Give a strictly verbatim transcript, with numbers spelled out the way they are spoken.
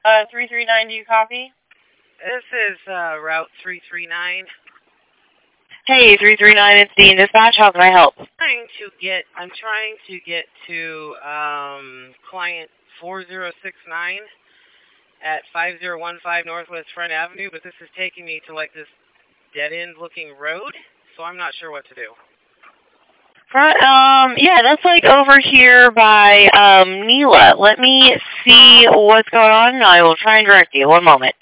Uh, three three nine, do you copy? This is uh, Route three three nine. Hey, three three nine, it's Dean Dispatch. How can I help? Trying to get, I'm trying to get to um, client four zero six nine at five zero one five Northwest Front Avenue, but this is taking me to like this dead-end looking road, so I'm not sure what to do. Front, um, yeah, that's like over here by um, Neela. Let me see what's going on, and I will try and direct you. One moment.